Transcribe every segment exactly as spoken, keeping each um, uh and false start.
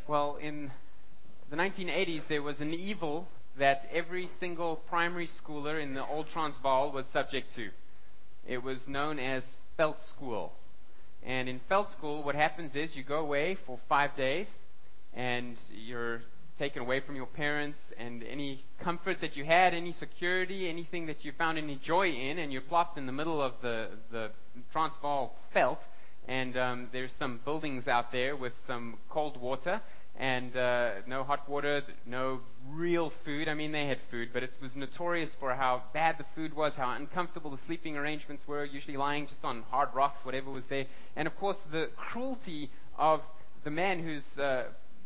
Well, in the nineteen eighties, there was an evil that every single primary schooler in the old Transvaal was subject to. It was known as Veld School. And in Veld School, what happens is you go away for five days, and you're taken away from your parents and any comfort that you had, any security, anything that you found any joy in, and you're plopped in the middle of the, the Transvaal veld. And um, there's some buildings out there with some cold water and uh, no hot water, no real food. I mean, they had food, but it was notorious for how bad the food was, how uncomfortable the sleeping arrangements were, usually lying just on hard rocks, whatever was there. And of course, the cruelty of the man whose uh,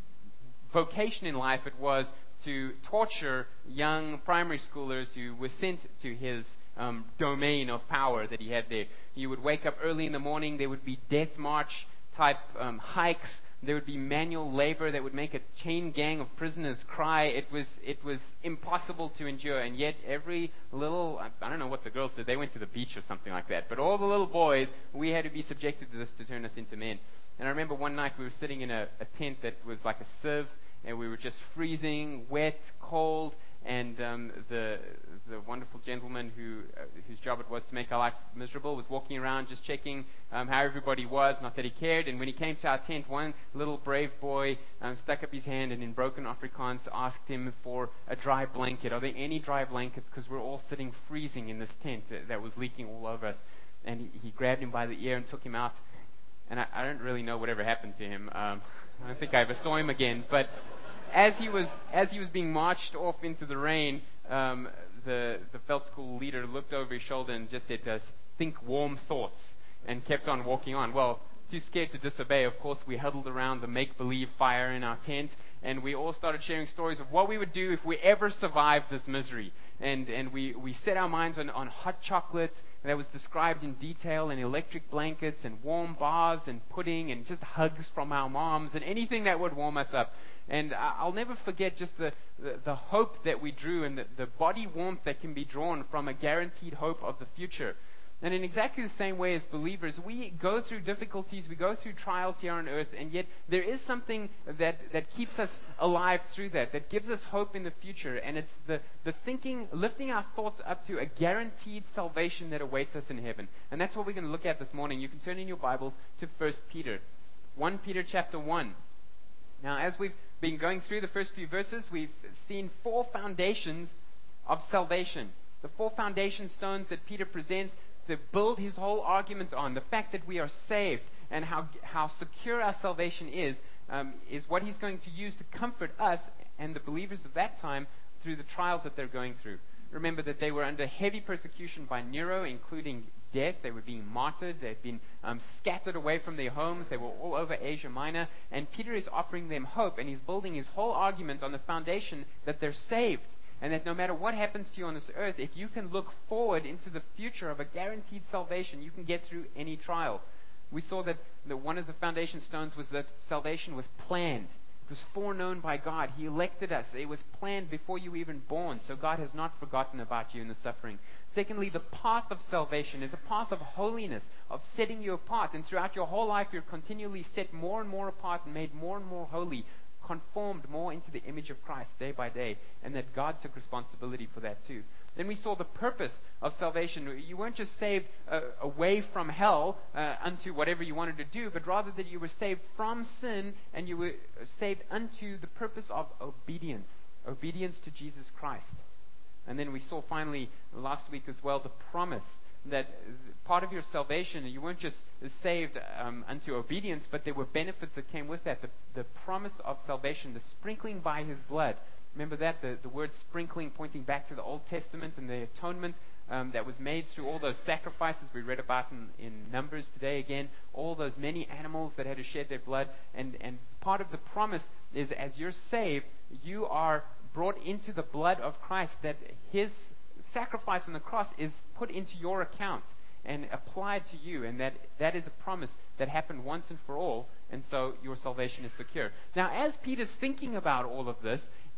vocation in life it was to torture young primary schoolers who were sent to his um, domain of power that he had there. He would wake up early in the morning. There would be death march type um, hikes. There would be manual labor that would make a chain gang of prisoners cry. It was it was impossible to endure. And yet every little, I, I don't know what the girls did. They went to the beach or something like that. But all the little boys, we had to be subjected to this to turn us into men. And I remember one night we were sitting in a, a tent that was like a sieve, and we were just freezing, wet, cold, and um, the the wonderful gentleman who uh, whose job it was to make our life miserable was walking around just checking um, how everybody was, not that he cared. And when he came to our tent, one little brave boy um, stuck up his hand and in broken Afrikaans asked him for a dry blanket. Are there any dry blankets? Because we're all sitting freezing in this tent that, that was leaking all over us. And he, he grabbed him by the ear and took him out. And I, I don't really know whatever happened to him. Um, I don't think I ever saw him again. But as he was as he was being marched off into the rain, um, the the Veld School leader looked over his shoulder and just said to us, "Think warm thoughts," and kept on walking on. Well, too scared to disobey, of course, we huddled around the make-believe fire in our tent, and we all started sharing stories of what we would do if we ever survived this misery. And and we, we set our minds on, on hot chocolate that was described in detail, and electric blankets, and warm baths, and pudding, and just hugs from our moms, and anything that would warm us up. And I'll never forget just the, the, the hope that we drew, and the, the body warmth that can be drawn from a guaranteed hope of the future. And in exactly the same way as believers, we go through difficulties, we go through trials here on earth, and yet there is something that, that keeps us alive through that, that gives us hope in the future. And it's the, the thinking, lifting our thoughts up to a guaranteed salvation that awaits us in heaven. And that's what we're going to look at this morning. You can turn in your Bibles to First Peter. First Peter chapter one. Now, as we've been going through the first few verses, we've seen four foundations of salvation. The four foundation stones that Peter presents to build his whole argument on. The fact that we are saved and how how secure our salvation is, um, is what he's going to use to comfort us and the believers of that time through the trials that they're going through. Remember that they were under heavy persecution by Nero, including death. They were being martyred. They'd been um, scattered away from their homes. They were all over Asia Minor. And Peter is offering them hope, and he's building his whole argument on the foundation that they're saved. And that no matter what happens to you on this earth, if you can look forward into the future of a guaranteed salvation, you can get through any trial. We saw that the, one of the foundation stones was that salvation was planned. It was foreknown by God. He elected us. It was planned before you were even born. So God has not forgotten about you in the suffering. Secondly, the path of salvation is a path of holiness, of setting you apart. And throughout your whole life, you're continually set more and more apart and made more and more holy, conformed more into the image of Christ day by day, and that God took responsibility for that too. Then we saw the purpose of salvation. You weren't just saved uh, away from hell uh, unto whatever you wanted to do, but rather that you were saved from sin, and you were saved unto the purpose of obedience, obedience to Jesus Christ. And then we saw finally last week as well the promise that part of your salvation, you weren't just saved um, unto obedience, but there were benefits that came with that. The, the promise of salvation, the sprinkling by his blood. Remember that? The, the word sprinkling pointing back to the Old Testament and the atonement um, that was made through all those sacrifices we read about in, in Numbers today again. All those many animals that had to shed their blood. And, and part of the promise is as you're saved, you are brought into the blood of Christ, that his sacrifice on the cross is put into your account and applied to you, and that that is a promise that happened once and for all, and so your salvation is secure. Now, as Peter's thinking about all of this,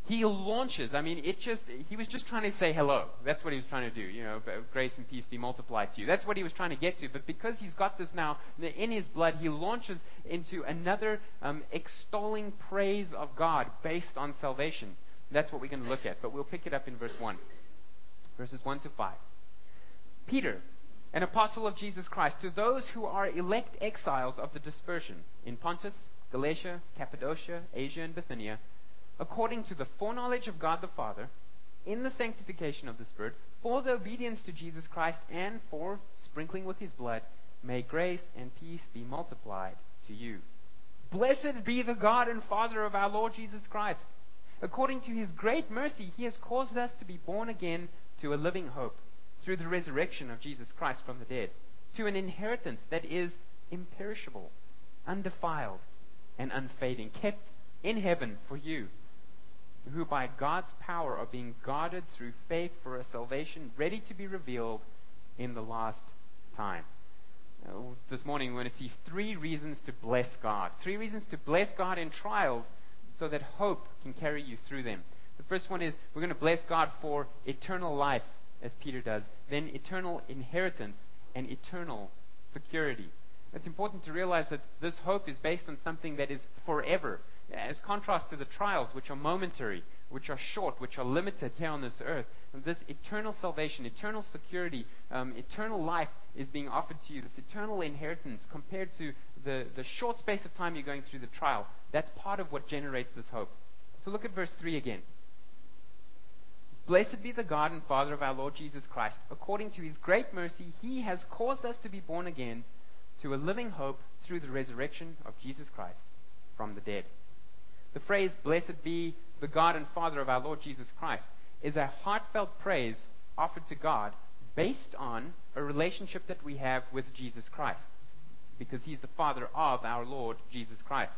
he launches. I mean, it just, he was just trying to say hello. That's what he was trying to do. You know, grace and peace be multiplied to you. That's what he was trying to get to. But because he's got this now in his blood, he launches into another um, extolling praise of God based on salvation. That's what we're going to look at. But we'll pick it up in verse one. Verses one to five. Peter, an apostle of Jesus Christ, to those who are elect exiles of the dispersion in Pontus, Galatia, Cappadocia, Asia, and Bithynia, according to the foreknowledge of God the Father, in the sanctification of the Spirit, for the obedience to Jesus Christ, and for sprinkling with his blood, may grace and peace be multiplied to you. Blessed be the God and Father of our Lord Jesus Christ. According to his great mercy, he has caused us to be born again to a living hope, through the resurrection of Jesus Christ from the dead, to an inheritance that is imperishable, undefiled, and unfading, kept in heaven for you, who by God's power are being guarded through faith for a salvation ready to be revealed in the last time. Uh, this morning we're going to see three reasons to bless God. Three reasons to bless God in trials so that hope can carry you through them. The first one is we're going to bless God for eternal life, as Peter does, then eternal inheritance and eternal security. It's important to realize that this hope is based on something that is forever, as contrast to the trials, which are momentary, which are short, which are limited here on this earth. And this eternal salvation, eternal security, um, eternal life is being offered to you. This eternal inheritance compared to the, the short space of time you're going through the trial. That's part of what generates this hope. So look at verse three again. Blessed be the God and Father of our Lord Jesus Christ. According to his great mercy, he has caused us to be born again to a living hope through the resurrection of Jesus Christ from the dead. The phrase, blessed be the God and Father of our Lord Jesus Christ, is a heartfelt praise offered to God based on a relationship that we have with Jesus Christ, because he's the Father of our Lord Jesus Christ.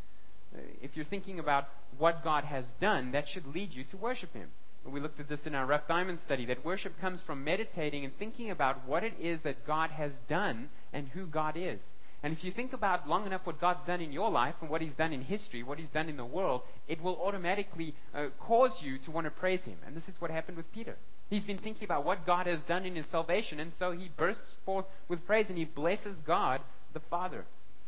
If you're thinking about what God has done, that should lead you to worship him. We looked at this in our Rough Diamond study, that worship comes from meditating and thinking about what it is that God has done and who God is. And if you think about long enough what God's done in your life and what he's done in history, what he's done in the world, it will automatically uh, cause you to want to praise him. And this is what happened with Peter. He's been thinking about what God has done in his salvation, and so he bursts forth with praise and he blesses God the Father.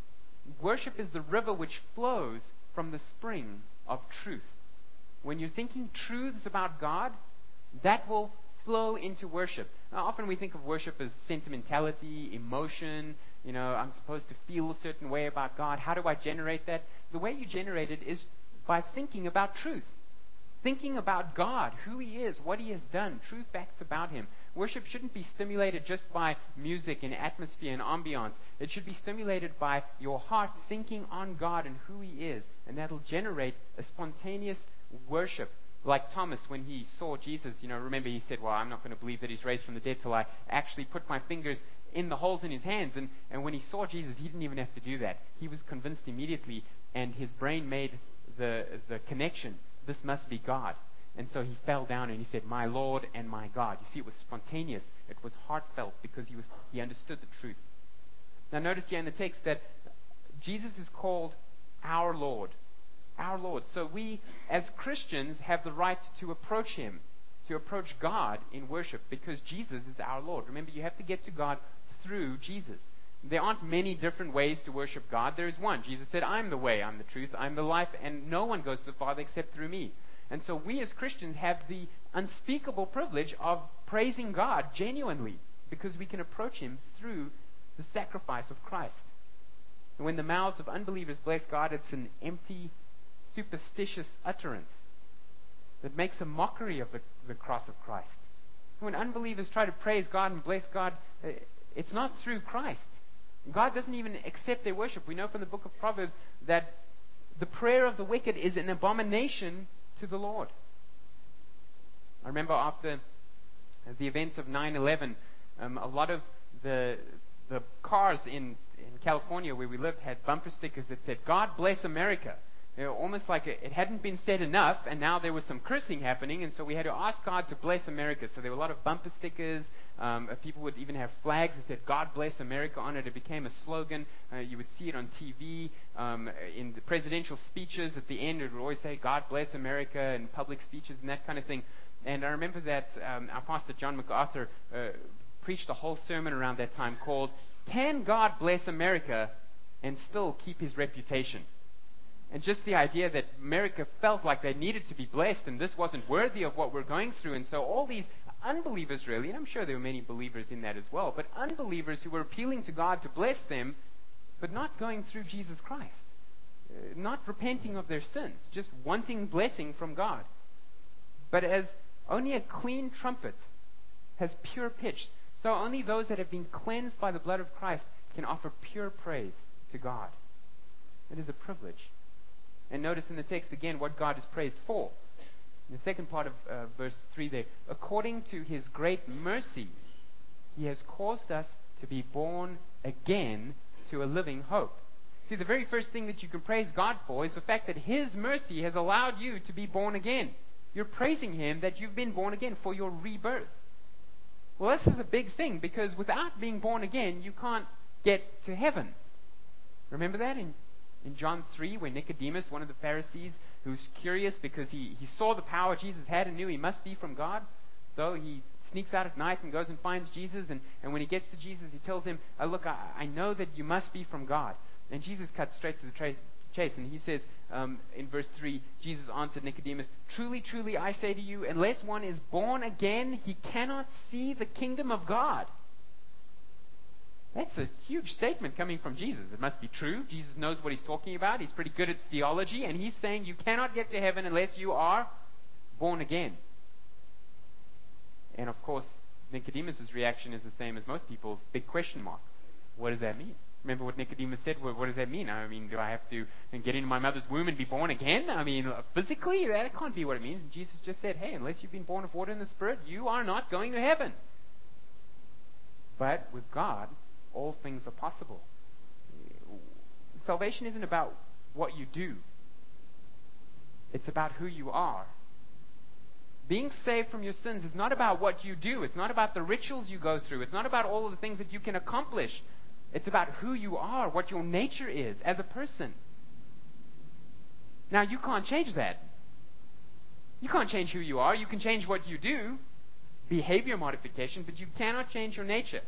Worship is the river which flows from the spring of truth. When you're thinking truths about God, that will flow into worship. Now, often we think of worship as sentimentality, emotion. You know, I'm supposed to feel a certain way about God. How do I generate that? The way you generate it is by thinking about truth. Thinking about God, who he is, what he has done, true facts about him. Worship shouldn't be stimulated just by music and atmosphere and ambiance. It should be stimulated by your heart thinking on God and who he is. And that'll generate a spontaneous worship. Like Thomas, when he saw Jesus, you know, remember he said, well, I'm not going to believe that he's raised from the dead till I actually put my fingers in the holes in his hands. And, and when he saw Jesus, he didn't even have to do that. He was convinced immediately, and his brain made the, the connection. This must be God. And so he fell down and he said, my Lord and my God. You see, it was spontaneous. It was heartfelt because he was he understood the truth. Now notice here in the text that Jesus is called our Lord. Our Lord. So we, as Christians, have the right to approach him, to approach God in worship, because Jesus is our Lord. Remember, you have to get to God through Jesus. There aren't many different ways to worship God. There is one. Jesus said, I'm the way, I'm the truth, I'm the life, and no one goes to the Father except through me. And so we as Christians have the unspeakable privilege of praising God genuinely, because we can approach him through the sacrifice of Christ. And when the mouths of unbelievers bless God, it's an empty, superstitious utterance that makes a mockery of the, the cross of Christ. When unbelievers try to praise God and bless God, it's not through Christ. God doesn't even accept their worship. We know from the book of Proverbs that the prayer of the wicked is an abomination to the Lord. I remember after the events of nine eleven, um, a lot of the the cars in, in California where we lived had bumper stickers that said, God bless America. You know, almost like it, it hadn't been said enough, and now there was some cursing happening, and so we had to ask God to bless America. So there were a lot of bumper stickers. Um, uh, people would even have flags that said "God bless America" on it. It became a slogan. Uh, you would see it on T V. Um, in the presidential speeches at the end, it would always say "God bless America" in public speeches and that kind of thing. And I remember that um, our pastor, John MacArthur, uh, preached a whole sermon around that time called "Can God Bless America and Still Keep His Reputation?" And just the idea that America felt like they needed to be blessed and this wasn't worthy of what we're going through. And so all these unbelievers really, and I'm sure there were many believers in that as well, but unbelievers who were appealing to God to bless them, but not going through Jesus Christ. Uh, not repenting of their sins, just wanting blessing from God. But as only a clean trumpet has pure pitch, so only those that have been cleansed by the blood of Christ can offer pure praise to God. It is a privilege. And notice in the text again what God is praised for. In the second part of uh, verse three there, according to His great mercy, He has caused us to be born again to a living hope. See, the very first thing that you can praise God for is the fact that His mercy has allowed you to be born again. You're praising Him that you've been born again for your rebirth. Well, this is a big thing because without being born again, you can't get to heaven. Remember that in In John three, when Nicodemus, one of the Pharisees, who's curious because he, he saw the power Jesus had and knew he must be from God, so he sneaks out at night and goes and finds Jesus, and, and when he gets to Jesus, he tells him, oh, look, I, I know that you must be from God. And Jesus cuts straight to the tra- chase, and he says um, in verse three, Jesus answered Nicodemus, truly, truly, I say to you, unless one is born again, he cannot see the kingdom of God. That's a huge statement coming from Jesus. It must be true. Jesus knows what he's talking about. He's pretty good at theology, and he's saying you cannot get to heaven unless you are born again. And of course, Nicodemus' reaction is the same as most people's, big question mark. What does that mean? Remember what Nicodemus said? What, what does that mean? I mean, do I have to get into my mother's womb and be born again? I mean, physically? That can't be what it means. And Jesus just said, hey, unless you've been born of water and the Spirit, you are not going to heaven. But with God, all things are possible. Salvation isn't about what you do. It's about who you are. Being saved from your sins is not about what you do. It's not about the rituals you go through. It's not about all of the things that you can accomplish. It's about who you are, what your nature is as a person. Now, you can't change that. You can't change who you are. You can change what you do, behavior modification, but you cannot change your nature.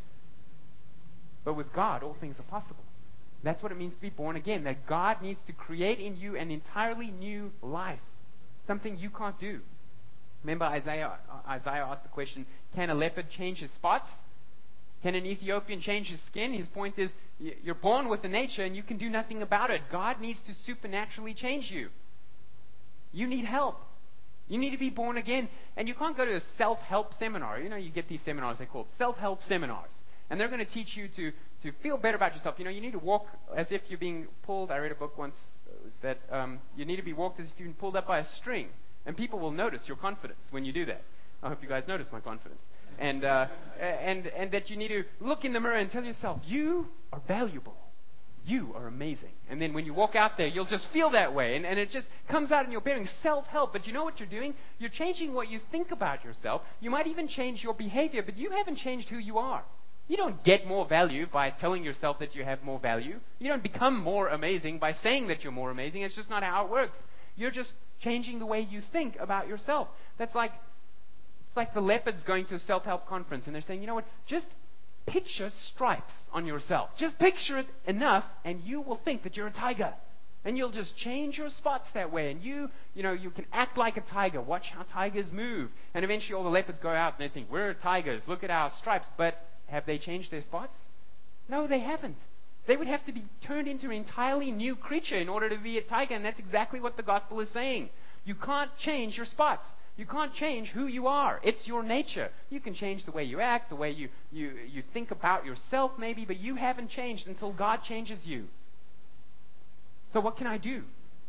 But with God, all things are possible. That's what it means to be born again, that God needs to create in you an entirely new life, something you can't do. Remember Isaiah, Isaiah asked the question, can a leopard change his spots? Can an Ethiopian change his skin? His point is, you're born with a nature and you can do nothing about it. God needs to supernaturally change you. You need help. You need to be born again. And you can't go to a self-help seminar. You know, you get these seminars, they're called self-help seminars. And they're going to teach you to, to feel better about yourself. You know, you need to walk as if you're being pulled. I read a book once that um, you need to be walked as if you've been pulled up by a string. And people will notice your confidence when you do that. I hope you guys notice my confidence. And, uh, and, and that you need to look in the mirror and tell yourself, you are valuable. You are amazing. And then when you walk out there, you'll just feel that way. And, and it just comes out in your bearing. Self-help. But you know what you're doing? You're changing what you think about yourself. You might even change your behavior, but you haven't changed who you are. You don't get more value by telling yourself that you have more value. You don't become more amazing by saying that you're more amazing. It's just not how it works. You're just changing the way you think about yourself. That's like, it's like the leopards going to a self-help conference and they're saying, you know what, just picture stripes on yourself. Just picture it enough and you will think that you're a tiger. And you'll just change your spots that way. And you, you know, you can act like a tiger. Watch how tigers move. And eventually all the leopards go out and they think, we're tigers. Look at our stripes. But have they changed their spots? No, they haven't. They would have to be turned into an entirely new creature in order to be a tiger, and that's exactly what the gospel is saying. You can't change your spots. You can't change who you are. It's your nature. You can change the way you act, the way you, you, you think about yourself maybe, but you haven't changed until God changes you. So what can I do?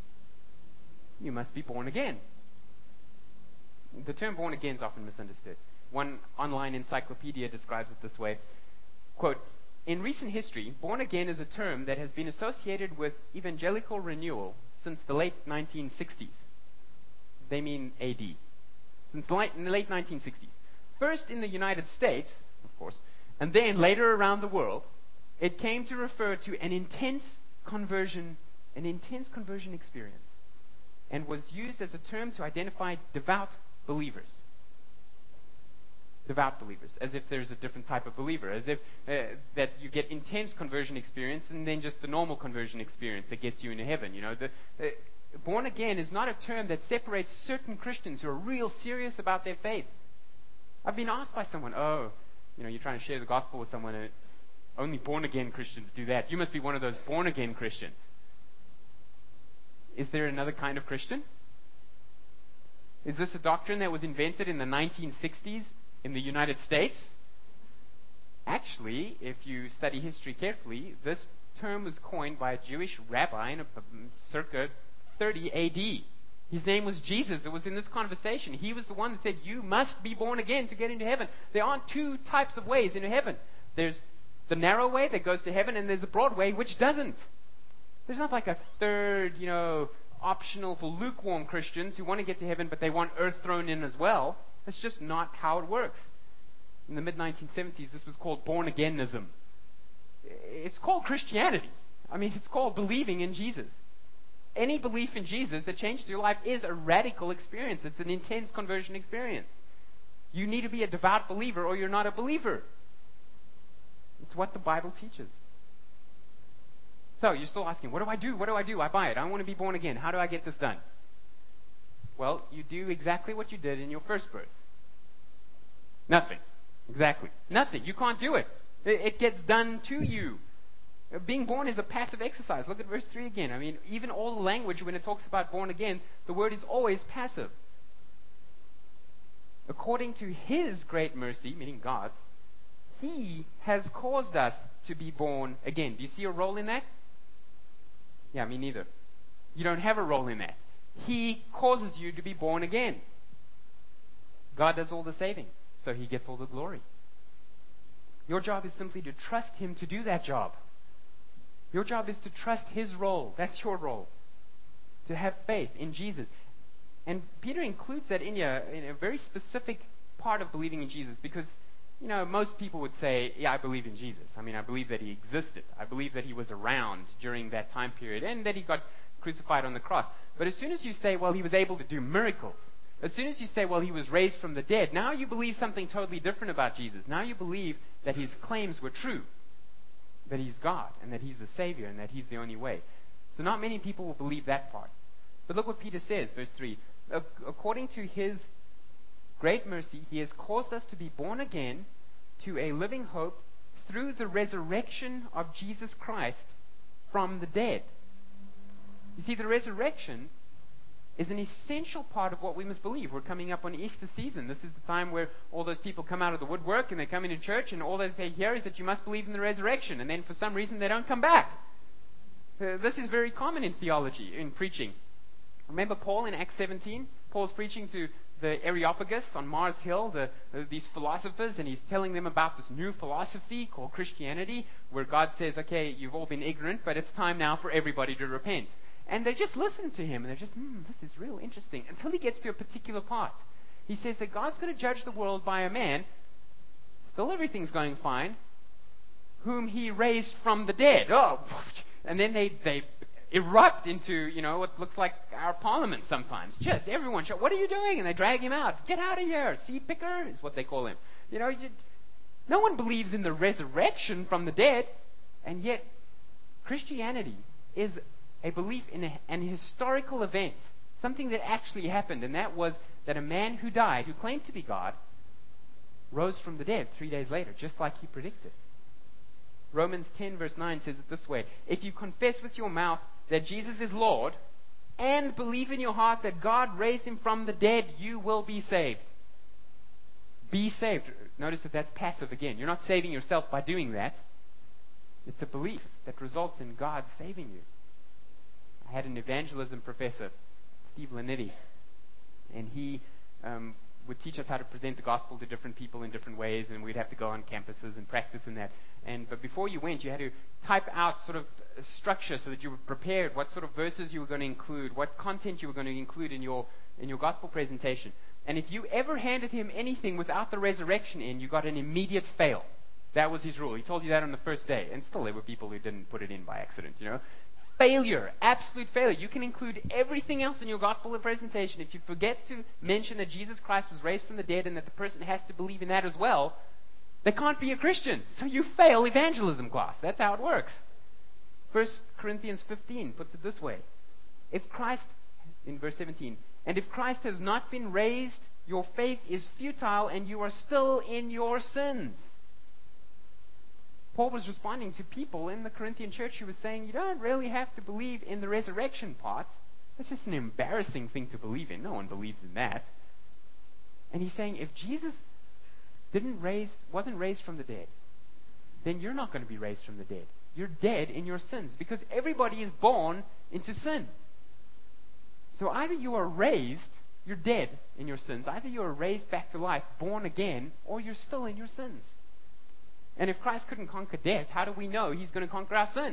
You must be born again. The term born again is often misunderstood. One online encyclopedia describes it this way. Quote, in recent history, born again is a term that has been associated with evangelical renewal since the late nineteen sixties. They mean A D. Since the late, in the late nineteen sixties. First in the United States, of course, and then later around the world, it came to refer to an intense conversion, an intense conversion experience, and was used as a term to identify devout believers. Devout believers, as if there's a different type of believer, as if uh, that you get intense conversion experience and then just the normal conversion experience that gets you into heaven. You know, the, the born again is not a term that separates certain Christians who are real serious about their faith. I've been asked by someone, oh, you know, you're trying to share the gospel with someone, and only born again Christians do that. You must be one of those born again Christians. Is there another kind of Christian? Is this a doctrine that was invented in the nineteen sixties in the United States? Actually, if you study history carefully, this term was coined by a Jewish rabbi in a, circa thirty A D. His name was Jesus. It was in this conversation. He was the one that said, you must be born again to get into heaven. There aren't two types of ways into heaven. There's the narrow way that goes to heaven, and there's the broad way which doesn't. There's not like a third, you know, optional for lukewarm Christians who want to get to heaven, but they want earth thrown in as well. That's just not how it works. In the mid nineteen seventies, this was called born-againism. It's called Christianity. I mean, it's called believing in Jesus. Any belief in Jesus that changes your life is a radical experience. It's an intense conversion experience. You need to be a devout believer or you're not a believer. It's what the Bible teaches. So, you're still asking, what do I do? What do I do? I buy it. I want to be born again. How do I get this done? Well, you do exactly what you did in your first birth. Nothing. Exactly. Nothing. You can't do it. It gets done to you. Being born is a passive exercise. Look at verse three again. I mean, even all the language, when it talks about born again, the word is always passive. According to His great mercy, meaning God's, He has caused us to be born again. Do you see a role in that? Yeah, me neither. You don't have a role in that. He causes you to be born again. God does all the saving, so He gets all the glory. Your job is simply to trust Him to do that job. Your job is to trust His role. That's your role. To have faith in Jesus. And Peter includes that in a, in a very specific part of believing in Jesus because, you know, most people would say, yeah, I believe in Jesus. I mean, I believe that He existed. I believe that He was around during that time period and that He got crucified on the cross. But as soon as you say, well, He was able to do miracles, as soon as you say, well, He was raised from the dead, now you believe something totally different about Jesus. Now you believe that His claims were true, that He's God and that He's the Savior and that He's the only way. So not many people will believe that part. But look what Peter says, verse three. According to His great mercy, He has caused us to be born again to a living hope through the resurrection of Jesus Christ from the dead. You see, the resurrection is an essential part of what we must believe. We're coming up on Easter season. This is the time where all those people come out of the woodwork and they come into church and all that they hear is that you must believe in the resurrection. And then for some reason they don't come back. Uh, this is very common in theology, in preaching. Remember Paul in Acts seventeen? Paul's preaching to the Areopagus on Mars Hill, the, uh, these philosophers, and he's telling them about this new philosophy called Christianity, where God says, okay, you've all been ignorant, but it's time now for everybody to repent. And they just listen to him, and they're just, hmm, this is real interesting, until he gets to a particular part. He says that God's going to judge the world by a man, still everything's going fine, whom He raised from the dead. Oh, and then they, they erupt into, you know, what looks like our parliament sometimes. Just everyone, shout, what are you doing? And they drag him out. Get out of here. Seed picker is what they call him. You know, you, no one believes in the resurrection from the dead, and yet Christianity is a belief in a, an historical event, something that actually happened, and that was that a man who died, who claimed to be God, rose from the dead three days later, just like He predicted. Romans ten verse nine says it this way, if you confess with your mouth that Jesus is Lord, and believe in your heart that God raised Him from the dead, you will be saved. Be saved. Notice that that's passive again. You're not saving yourself by doing that. It's a belief that results in God saving you. I had an evangelism professor, Steve Lanetti, and he um, would teach us how to present the gospel to different people in different ways, and we'd have to go on campuses and practice in that. And but before you went, you had to type out sort of a structure so that you were prepared what sort of verses you were going to include, what content you were going to include in your in your gospel presentation. And if you ever handed him anything without the resurrection in, you got an immediate fail. That was his rule. He told you that on the first day. And still there were people who didn't put it in by accident, you know. Failure, absolute failure. You can include everything else in your gospel presentation. If you forget to mention that Jesus Christ was raised from the dead and that the person has to believe in that as well, they can't be a Christian. So you fail evangelism class. That's how it works. First Corinthians fifteen puts it this way. If Christ, in verse seventeen, and if Christ has not been raised, your faith is futile and you are still in your sins. Paul was responding to people in the Corinthian church who was saying, you don't really have to believe in the resurrection part. That's just an embarrassing thing to believe in. No one believes in that. And he's saying, if Jesus didn't raise, wasn't raised from the dead, then you're not going to be raised from the dead. You're dead in your sins, because everybody is born into sin. So either you are raised, you're dead in your sins. Either you are raised back to life, born again, or you're still in your sins. And if Christ couldn't conquer death, how do we know he's going to conquer our sin?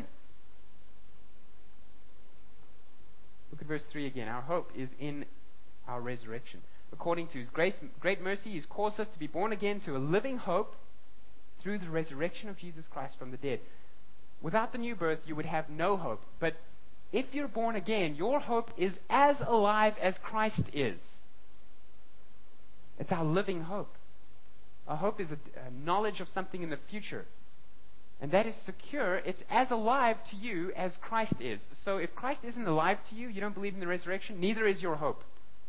Look at verse three again. Our hope is in our resurrection. According to his grace, great mercy, he's caused us to be born again to a living hope through the resurrection of Jesus Christ from the dead. Without the new birth, you would have no hope. But if you're born again, your hope is as alive as Christ is. It's our living hope. Our hope is a, a knowledge of something in the future. And that is secure. It's as alive to you as Christ is. So if Christ isn't alive to you, you don't believe in the resurrection, neither is your hope.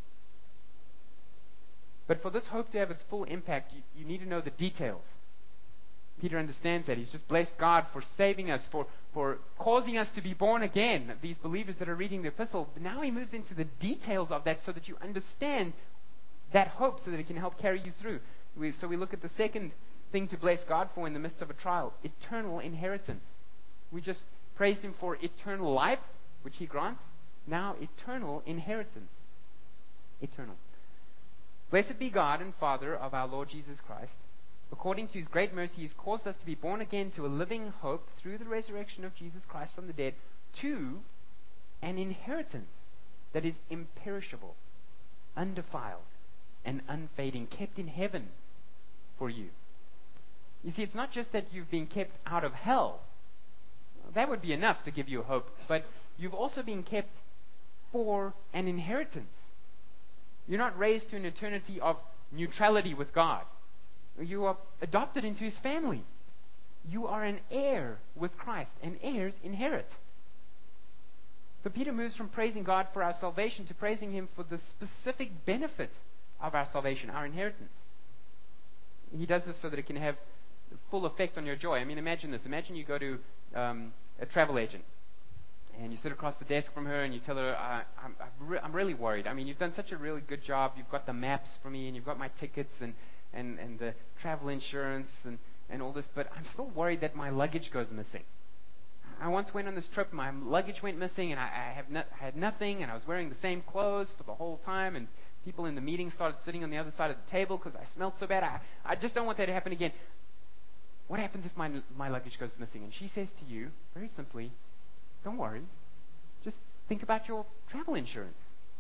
But for this hope to have its full impact, you, you need to know the details. Peter understands that. He's just blessed God for saving us, for, for causing us to be born again, these believers that are reading the epistle. But now he moves into the details of that so that you understand that hope, so that it can help carry you through. We, so we look at the second thing to bless God for in the midst of a trial, eternal inheritance. We just praised him for eternal life, which he grants. Now eternal inheritance. Eternal. Blessed be God and Father of our Lord Jesus Christ. According to his great mercy, he has caused us to be born again to a living hope through the resurrection of Jesus Christ from the dead, to an inheritance that is imperishable, undefiled, and unfading, kept in heaven for you. You see, it's not just that you've been kept out of hell. That would be enough to give you hope. But you've also been kept for an inheritance. You're not raised to an eternity of neutrality with God. You are adopted into his family. You are an heir with Christ, and heirs inherit. So Peter moves from praising God for our salvation to praising him for the specific benefit of our salvation, our inheritance. He does this so that it can have full effect on your joy. I mean, imagine this. Imagine you go to um, a travel agent, and you sit across the desk from her, and you tell her, I, I'm, I'm, re- I'm really worried. I mean, you've done such a really good job. You've got the maps for me, and you've got my tickets, and, and, and the travel insurance, and, and all this, but I'm still worried that my luggage goes missing. I once went on this trip, my luggage went missing, and I, I, have no, I had nothing, and I was wearing the same clothes for the whole time, and people in the meeting started sitting on the other side of the table because I smelled so bad. I, I just don't want that to happen again. What happens if my, my luggage goes missing? And she says to you, very simply, don't worry. Just think about your travel insurance.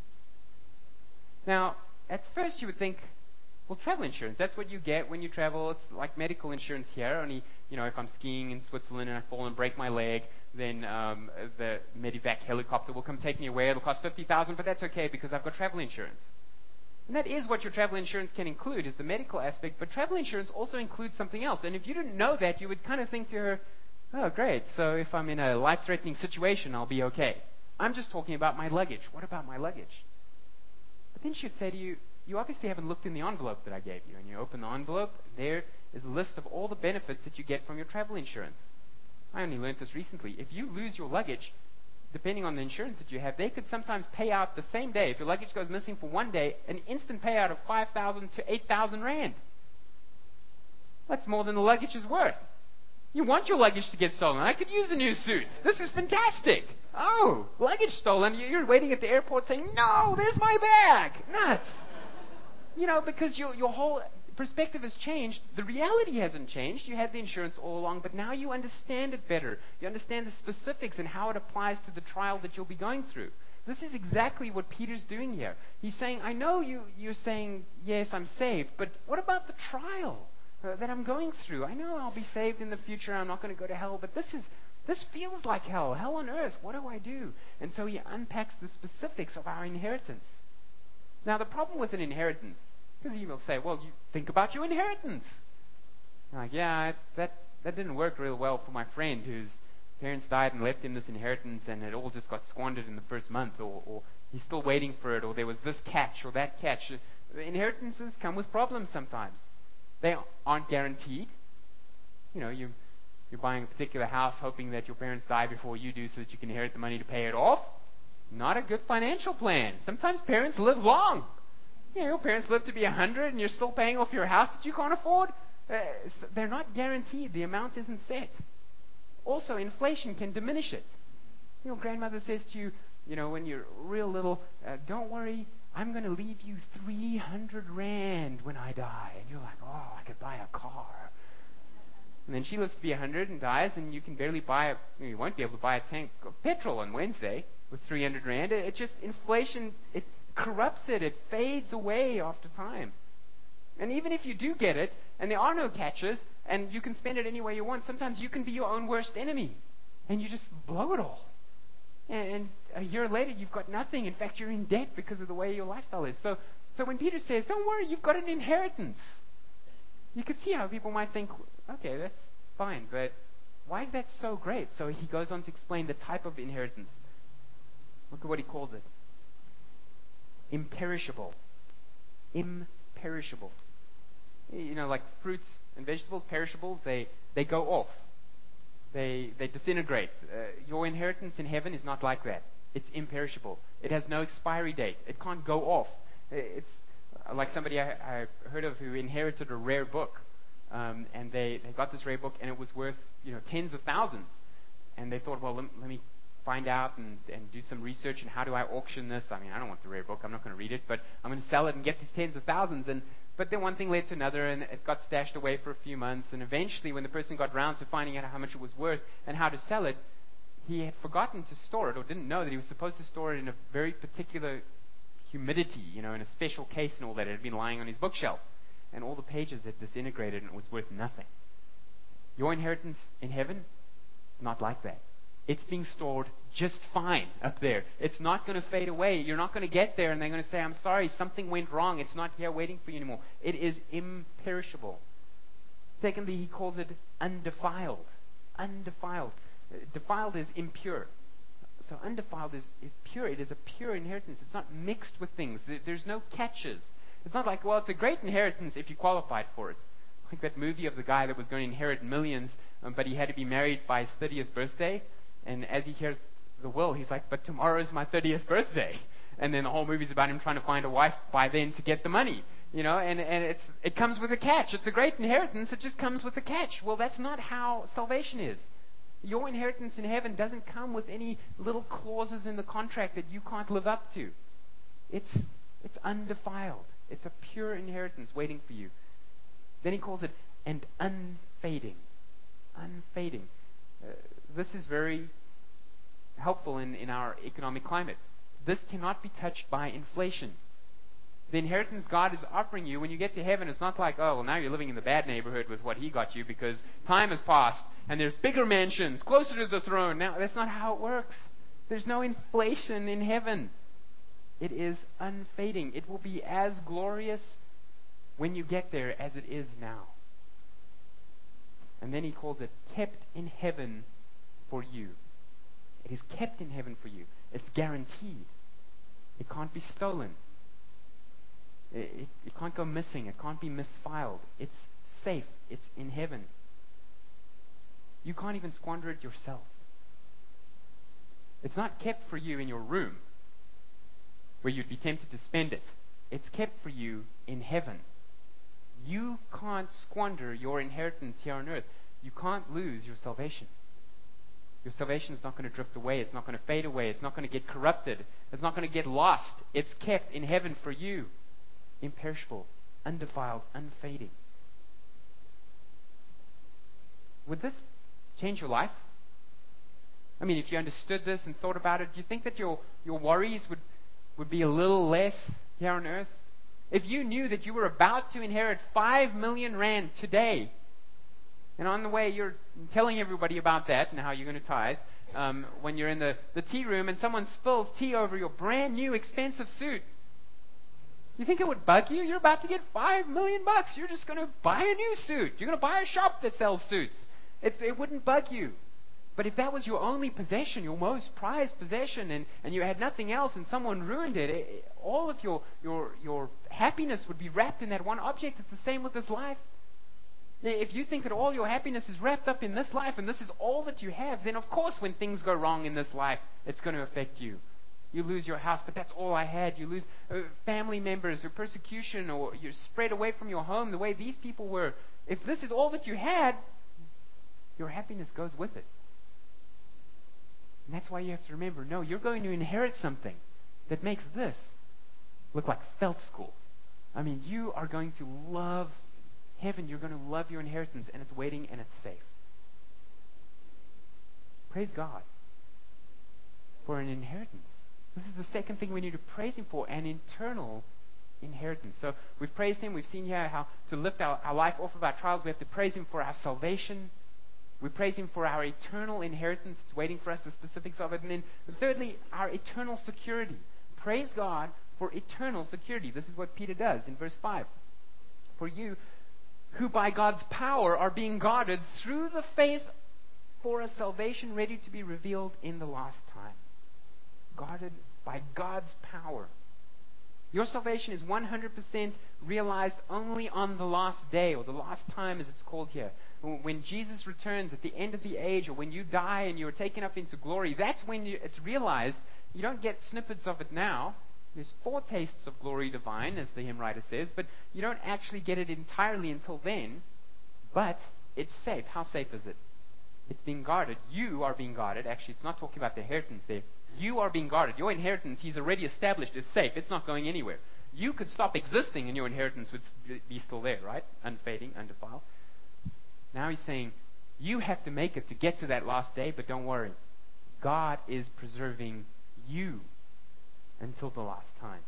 Now, at first you would think, well, travel insurance, that's what you get when you travel. It's like medical insurance here. Only, you know, if I'm skiing in Switzerland and I fall and break my leg, then um, the Medivac helicopter will come take me away. It'll cost fifty thousand dollars, but that's okay because I've got travel insurance. And that is what your travel insurance can include, is the medical aspect. But travel insurance also includes something else. And if you didn't know that, you would kind of think to her, oh, great. So if I'm in a life-threatening situation, I'll be okay. I'm just talking about my luggage. What about my luggage? But then she'd say to you, you obviously haven't looked in the envelope that I gave you. And you open the envelope, there is a list of all the benefits that you get from your travel insurance. I only learned this recently. If you lose your luggage, depending on the insurance that you have, they could sometimes pay out the same day. If your luggage goes missing for one day, an instant payout of five thousand to eight thousand rand. That's more than the luggage is worth. You want your luggage to get stolen. I could use a new suit. This is fantastic. Oh, luggage stolen. You're waiting at the airport saying, no, there's my bag. Nuts. you know, because your, your whole perspective has changed. The reality hasn't changed. You had the insurance all along, but now you understand it better. You understand the specifics and how it applies to the trial that you'll be going through. This is exactly what Peter's doing here. He's saying, I know you, you're saying, yes, I'm saved, but what about the trial uh, that I'm going through? I know I'll be saved in the future. I'm not going to go to hell, but this is this feels like hell. Hell on earth. What do I do? And so he unpacks the specifics of our inheritance. Now, the problem with an inheritance, because he will say, well, you think about your inheritance. I'm like, yeah, that, that didn't work real well for my friend whose parents died and left him this inheritance and it all just got squandered in the first month, or, or he's still waiting for it, or there was this catch or that catch. Inheritances come with problems sometimes. They aren't guaranteed. You know, you, you're buying a particular house hoping that your parents die before you do so that you can inherit the money to pay it off. Not a good financial plan. Sometimes parents live long. You know, your parents live to be a hundred and you're still paying off your house that you can't afford. Uh, they're not guaranteed. The amount isn't set. Also, inflation can diminish it. You know, grandmother says to you, you know, when you're real little, uh, don't worry, I'm going to leave you three hundred rand when I die. And you're like, oh, I could buy a car. And then she lives to be a hundred and dies, and you can barely buy a, you won't be able to buy a tank of petrol on Wednesday with three hundred rand. It, it just, inflation, it corrupts it. It fades away after time. And even if you do get it, and there are no catches, and you can spend it any way you want, sometimes you can be your own worst enemy. And you just blow it all. And a year later, you've got nothing. In fact, you're in debt because of the way your lifestyle is. So, so when Peter says, don't worry, you've got an inheritance, you could see how people might think, okay, that's fine, but why is that so great? So he goes on to explain the type of inheritance. Look at what he calls it. Imperishable. Imperishable. You know, like fruits and vegetables, perishables, they, they go off. They, they disintegrate. Uh, your inheritance in heaven is not like that. It's imperishable. It has no expiry date. It can't go off. It's like somebody I, I heard of who inherited a rare book. Um, and they, they got this rare book, and it was worth, you know, tens of thousands. And they thought, well, let, let me find out and, and do some research, and how do I auction this? I mean, I don't want the rare book. I'm not going to read it, but I'm going to sell it and get these tens of thousands. And But then one thing led to another, and it got stashed away for a few months. And eventually, when the person got round to finding out how much it was worth and how to sell it, he had forgotten to store it, or didn't know that he was supposed to store it in a very particular humidity, you know, in a special case and all that. It had been lying on his bookshelf. And all the pages had disintegrated, and it was worth nothing. Your inheritance in heaven, not like that. It's being stored just fine up there. It's not going to fade away. You're not going to get there and they're going to say, I'm sorry, something went wrong. It's not here waiting for you anymore. It is imperishable. Secondly, he calls it undefiled. Undefiled. Uh, Defiled is impure. So undefiled is, is pure. It is a pure inheritance. It's not mixed with things. There, there's no catches. It's not like, well, it's a great inheritance if you qualified for it. Like that movie of the guy that was going to inherit millions, um, but he had to be married by his thirtieth birthday. And as he hears the will, he's like, but tomorrow is my thirtieth birthday. And then the whole movie's about him trying to find a wife by then to get the money. You know, and, and it's, it comes with a catch. It's a great inheritance. It just comes with a catch. Well, that's not how salvation is. Your inheritance in heaven doesn't come with any little clauses in the contract that you can't live up to. It's, it's undefiled. It's a pure inheritance waiting for you. Then he calls it, and unfading. Unfading. Uh, this is very helpful in, in our economic climate. This cannot be touched by inflation. The inheritance God is offering you when you get to heaven, it's not like, oh, well, now you're living in the bad neighborhood with what he got you because time has passed and there's bigger mansions closer to the throne. Now, that's not how it works. There's no inflation in heaven. It is unfading. It will be as glorious when you get there as it is now. And then he calls it kept in heaven for you. It is kept in heaven for you. It's guaranteed. It can't be stolen. It, it, it can't go missing. It can't be misfiled. It's safe. It's in heaven. You can't even squander it yourself. It's not kept for you in your room where you'd be tempted to spend it. It's kept for you in heaven. You can't squander your inheritance here on earth. You can't lose your salvation. Your salvation is not going to drift away. It's not going to fade away. It's not going to get corrupted. It's not going to get lost. It's kept in heaven for you. imperishable, undefiled, unfading. Would this change your life? I mean, if you understood this and thought about it, do you think that your, your worries would, would be a little less here on earth? If you knew that you were about to inherit five million rand today, and on the way you're telling everybody about that and how you're going to tithe, um, when you're in the, the tea room and someone spills tea over your brand new expensive suit, you think it would bug you? You're about to get five million bucks. You're just going to buy a new suit. You're going to buy a shop that sells suits. It, it wouldn't bug you. But if that was your only possession, your most prized possession, and, and you had nothing else and someone ruined it, it, all of your, your, your happiness would be wrapped in that one object. It's the same with this life. If you think that all your happiness is wrapped up in this life and this is all that you have, then of course when things go wrong in this life, it's going to affect you. You lose your house, but that's all I had. You lose uh, family members or persecution, or you're spread away from your home the way these people were. If this is all that you had, your happiness goes with it. And that's why you have to remember, no, you're going to inherit something that makes this look like felt school. I mean, you are going to love heaven. You're going to love your inheritance, and it's waiting and it's safe. Praise God for an inheritance. This is the second thing we need to praise Him for, an eternal inheritance. So we've praised Him. We've seen here how to lift our, our life off of our trials. We have to praise Him for our salvation. We praise Him for our eternal inheritance. It's waiting for us, the specifics of it. And then thirdly, our eternal security. Praise God for eternal security. This is what Peter does in verse five. For you, who by God's power are being guarded through the faith for a salvation ready to be revealed in the last time. Guarded by God's power. Your salvation is one hundred percent realized only on the last day, or the last time as it's called here. When Jesus returns at the end of the age, or when you die and you're taken up into glory, that's when you, it's realized. You don't get snippets of it now. There's foretastes of glory divine, as the hymn writer says, but you don't actually get it entirely until then. But it's safe. How safe is it? It's being guarded. You are being guarded. Actually, it's not talking about the inheritance there. You are being guarded. Your inheritance, He's already established, is safe. It's not going anywhere. You could stop existing and your inheritance would be still there, right? Unfading, undefiled. Now He's saying, you have to make it to get to that last day, but don't worry. God is preserving you until the last time.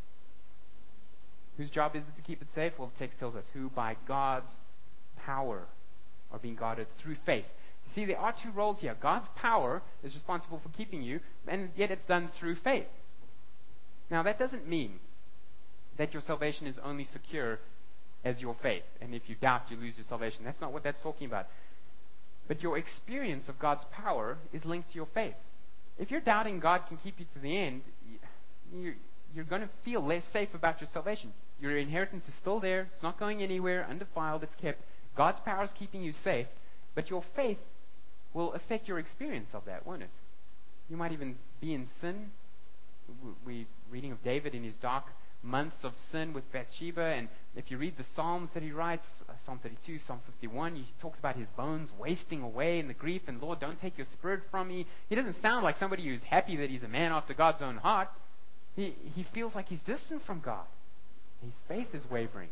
Whose job is it to keep it safe? Well, the text tells us, who by God's power are being guarded through faith. See, there are two roles here. God's power is responsible for keeping you, and yet it's done through faith. Now, that doesn't mean that your salvation is only secure as your faith, and if you doubt, you lose your salvation. That's not what that's talking about. But your experience of God's power is linked to your faith. If you're doubting God can keep you to the end, you're, you're going to feel less safe about your salvation. Your inheritance is still there. It's not going anywhere, undefiled. It's kept. God's power is keeping you safe, but your faith will affect your experience of that, won't it? You might even be in sin. We're reading of David in his dark months of sin with Bathsheba, and if you read the Psalms that he writes, uh, Psalm thirty-two, Psalm fifty-one, he talks about his bones wasting away in the grief, and Lord, don't take your spirit from me. He doesn't sound like somebody who's happy that he's a man after God's own heart. He, he feels like he's distant from God. His faith is wavering.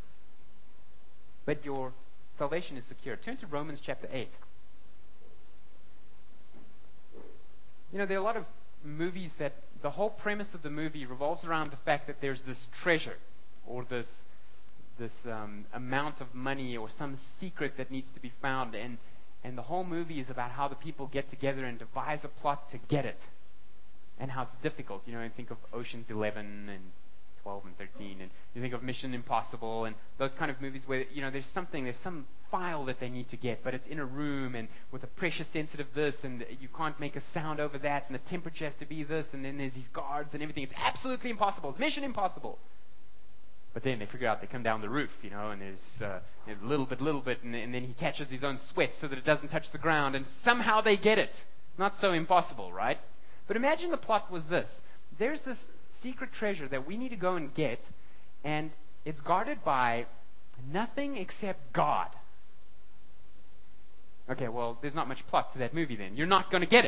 But your salvation is secure. Turn to Romans chapter eight. You know, there are a lot of movies that the whole premise of the movie revolves around the fact that there's this treasure or this this um, amount of money or some secret that needs to be found, and and the whole movie is about how the people get together and devise a plot to get it, and how it's difficult. You know, and think of Ocean's Eleven and twelve and thirteen, and you think of Mission Impossible and those kind of movies where, you know, there's something, there's some file that they need to get, but it's in a room and with a pressure sensitive this, and you can't make a sound over that, and the temperature has to be this, and then there's these guards and everything. It's absolutely impossible. It's Mission Impossible. But then they figure out they come down the roof, you know, and there's uh, a little bit, little bit, and, and then he catches his own sweat so that it doesn't touch the ground, and somehow they get it. Not so impossible, right? But imagine the plot was this. There's this secret treasure that we need to go and get, and it's guarded by nothing except God. Okay, well, there's not much plot to that movie then. You're not going to get it.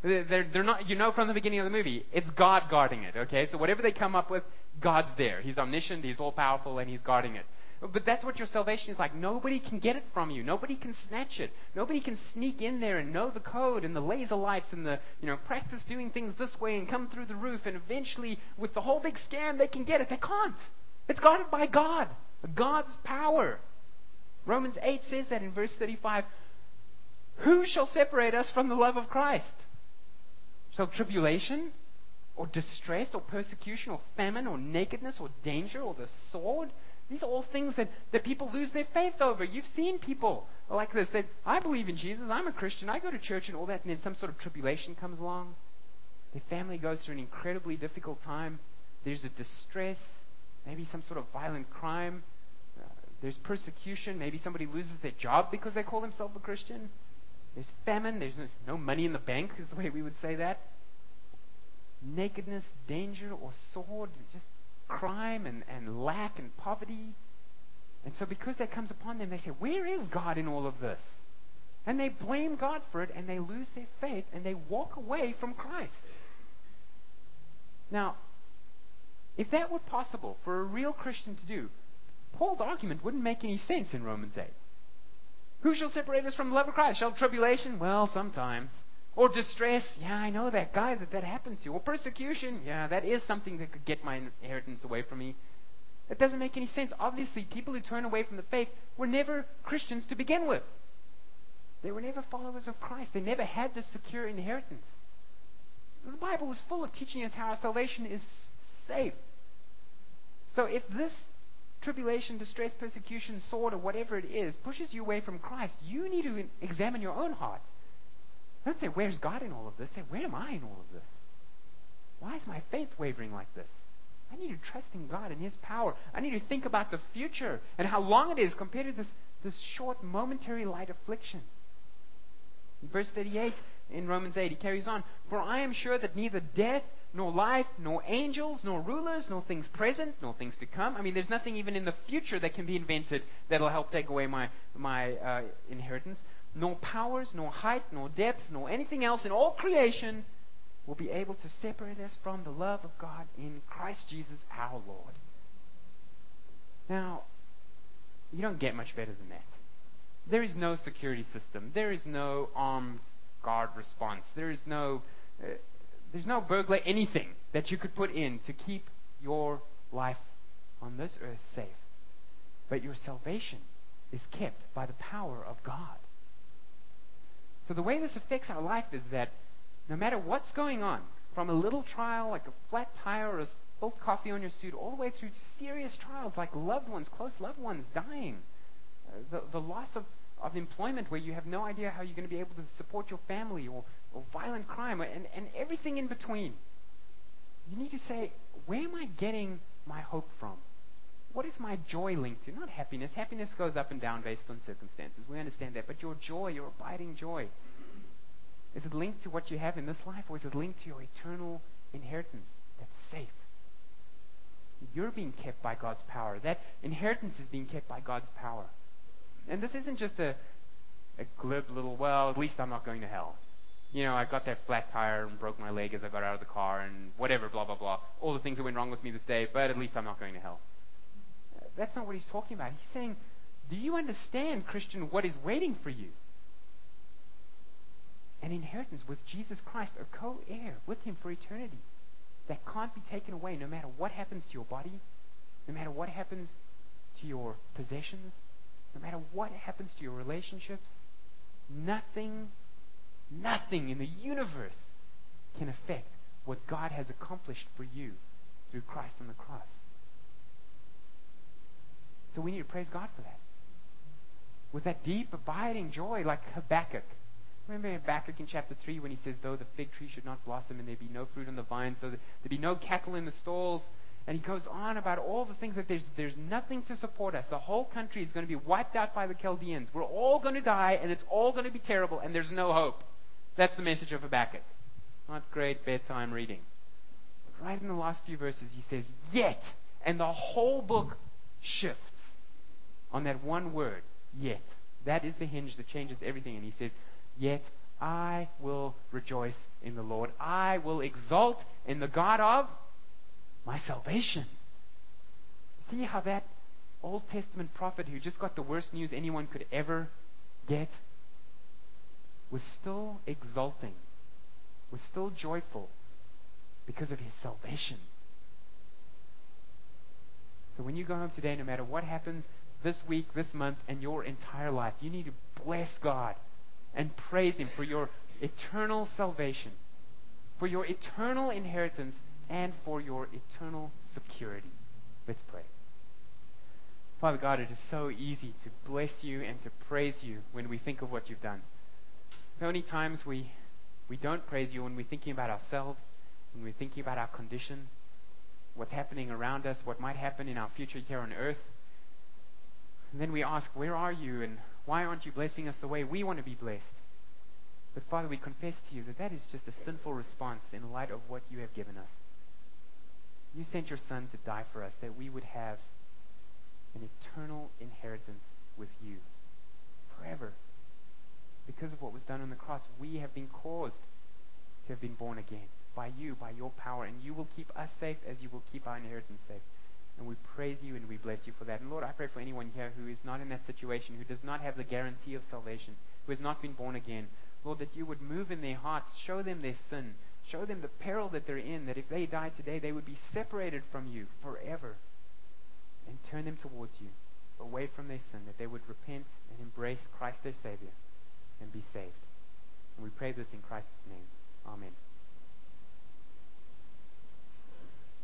They're, they're, they're not, you know from the beginning of the movie, it's God guarding it, okay? So whatever they come up with, God's there. He's omniscient, He's all-powerful, and He's guarding it. But that's what your salvation is like. Nobody can get it from you. Nobody can snatch it. Nobody can sneak in there and know the code and the laser lights and the, you know, practice doing things this way and come through the roof. And eventually, with the whole big scam, they can get it. They can't. It's guarded by God. God's power. Romans eight says that in verse thirty-five. Who shall separate us from the love of Christ? Shall tribulation or distress or persecution or famine or nakedness or danger or the sword? These are all things that, that people lose their faith over. You've seen people like this. That I believe in Jesus. I'm a Christian. I go to church and all that. And then some sort of tribulation comes along. Their family goes through an incredibly difficult time. There's a distress. Maybe some sort of violent crime. Uh, there's persecution. Maybe somebody loses their job because they call themselves a Christian. There's famine. There's no, no money in the bank is the way we would say that. Nakedness, danger, or sword. Just crime and, and lack and poverty. And so because that comes upon them, they say, where is God in all of this? And they blame God for it, and they lose their faith, and they walk away from Christ. Now, if that were possible for a real Christian to do, Paul's argument wouldn't make any sense in Romans eight. Who shall separate us from the love of Christ? Shall tribulation? Well, sometimes. Or distress? Yeah, I know that guy that that happened to. Or persecution? Yeah, that is something that could get my inheritance away from me. It doesn't make any sense. Obviously, people who turn away from the faith were never Christians to begin with. They were never followers of Christ. They never had this secure inheritance. The Bible is full of teaching us how our salvation is safe. So if this tribulation, distress, persecution, sword, or whatever it is, pushes you away from Christ, you need to examine your own heart. Don't say, where's God in all of this? Say, where am I in all of this? Why is my faith wavering like this? I need to trust in God and His power. I need to think about the future and how long it is compared to this, this short, momentary light affliction. In verse thirty-eight in Romans eight, he carries on, for I am sure that neither death, nor life, nor angels, nor rulers, nor things present, nor things to come. I mean, there's nothing even in the future that can be invented that'll help take away my, my uh, inheritance. Nor powers, nor height, nor depth, nor anything else in all creation will be able to separate us from the love of God in Christ Jesus our Lord. Now, you don't get much better than that. There is no security system. There is no armed guard response. There is no, uh, there's no burglar anything that you could put in to keep your life on this earth safe. But your salvation is kept by the power of God. So the way this affects our life is that no matter what's going on, from a little trial like a flat tire or a spilled coffee on your suit, all the way through to serious trials like loved ones, close loved ones dying, uh, the, the loss of, of employment where you have no idea how you're going to be able to support your family, or, or violent crime, and, and everything in between. You need to say, where am I getting my hope from? What is my joy linked to? Not happiness. Happiness goes up and down based on circumstances. We understand that. But your joy, your abiding joy, is it linked to what you have in this life, or is it linked to your eternal inheritance that's safe? You're being kept by God's power. That inheritance is being kept by God's power. And this isn't just a, a glib little, well, at least I'm not going to hell. You know, I got that flat tire and broke my leg as I got out of the car and whatever, blah, blah, blah. All the things that went wrong with me this day, but at least I'm not going to hell. That's not what he's talking about. He's saying, do you understand, Christian, what is waiting for you? An inheritance with Jesus Christ, a co-heir with Him for eternity that can't be taken away no matter what happens to your body, no matter what happens to your possessions, no matter what happens to your relationships. Nothing, nothing in the universe can affect what God has accomplished for you through Christ on the cross. So we need to praise God for that. With that deep, abiding joy, like Habakkuk. Remember Habakkuk in chapter three when he says, though the fig tree should not blossom and there be no fruit on the vines, though there be no cattle in the stalls. And he goes on about all the things that there's, there's nothing to support us. The whole country is going to be wiped out by the Chaldeans. We're all going to die, and it's all going to be terrible, and there's no hope. That's the message of Habakkuk. Not great bedtime reading. But right in the last few verses, he says, yet. And the whole book shifts on that one word, yet. That is the hinge that changes everything. And he says, yet I will rejoice in the Lord. I will exult in the God of my salvation. See how that Old Testament prophet who just got the worst news anyone could ever get was still exulting, was still joyful because of his salvation. So when you go home today, no matter what happens this week, this month, and your entire life, you need to bless God and praise Him for your eternal salvation, for your eternal inheritance, and for your eternal security. Let's pray. Father God, it is so easy to bless you and to praise you when we think of what you've done. The only times we, we don't praise you when we're thinking about ourselves, when we're thinking about our condition, what's happening around us, what might happen in our future here on earth. And then we ask, where are you and why aren't you blessing us the way we want to be blessed? But Father, we confess to you that that is just a sinful response in light of what you have given us. You sent your Son to die for us that we would have an eternal inheritance with you forever. Because of what was done on the cross, we have been caused to have been born again by you, by your power, and you will keep us safe as you will keep our inheritance safe. And we praise you and we bless you for that. And Lord, I pray for anyone here who is not in that situation, who does not have the guarantee of salvation, who has not been born again. Lord, that you would move in their hearts, show them their sin, show them the peril that they're in, that if they die today, they would be separated from you forever. And turn them towards you, away from their sin, that they would repent and embrace Christ their Savior and be saved. And we pray this in Christ's name. Amen.